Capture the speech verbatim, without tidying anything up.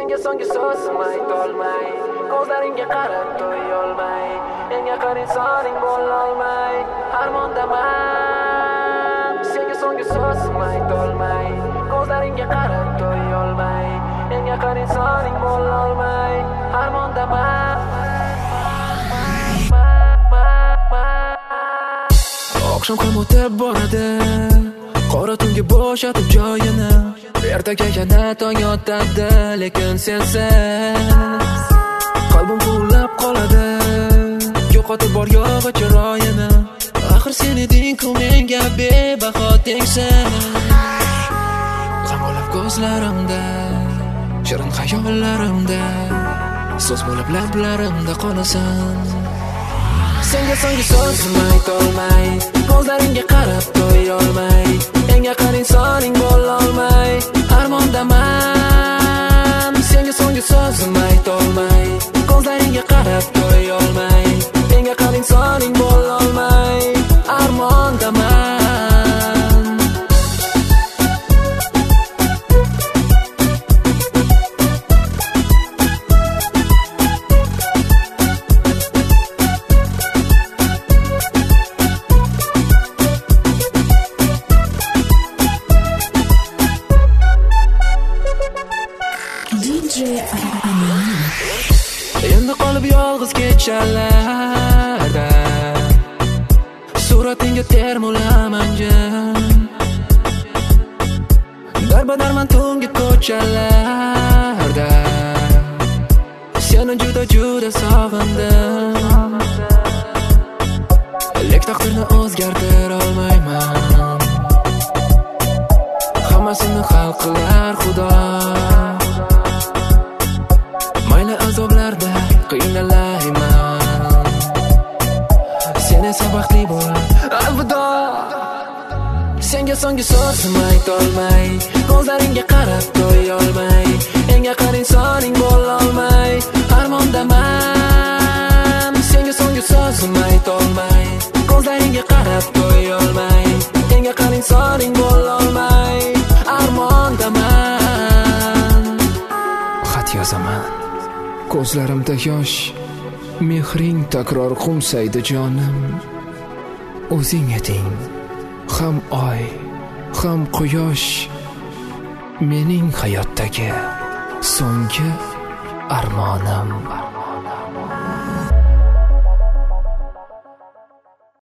Senga so'nggi so'zim aytolmay, ko'zlaringga qarab to'yolmay, eng yaqin insoning bo'lolmay, armondaman. Senga so'nggi so'zim aytolmay, ko'zlaringga qarab to'yolmay, eng yaqin insoning bo'lolmay, armondaman. Oqshom ham o'tib boradi, qora tunga bo'shatib joyini, ertaga yana tong otadi, lekin sensiz qalbim quvlab qoladi, yo'qotib bor yo'g'i chiroyini. Axir sen eding-ku menga bebaho tengsiz, qamalab ko'zlarimda, shirin xayollarimda, so'z bo'lib lablarimda qolasan. Senga so'nggi so'zim aytolmay, ko'zlaringga qarab to'yolmay, eng yaqin insoning bo'lolmay, armondaman. Senga so'nggi so'zim aytolmay, ko'zlaringga qarab to'yolmay, eng yaqin insoning bo'lolmay, armondaman. Endi qolib yolg'iz kechalarda, suratingga termulaman jin, darbadarman tungi ko'chalarda, seni juda juda sog'indim, lek taqdirni o'zgartira olmayman, hammasini hal qilar Xudo. Mayli azoblarda qiynalayman, sen esa baxtli bo'l, alvido. Senga so'nggi so'zim aytolmay, ko'zlaringga qarab to'yolmay, eng yaqin insoning bo'lolmay, armondaman. Senga so'nggi so'zim aytolmay, ko'zlaringga qarab to'yolmay, eng yaqin insoning bo'lolmay, armondaman. Xat yozaman, ko'zlarimda yosh, mehring takror qumsaydi jonim. O'zing eding, ham oy, ham quyosh, mening hayotdagi so'nggi armonim.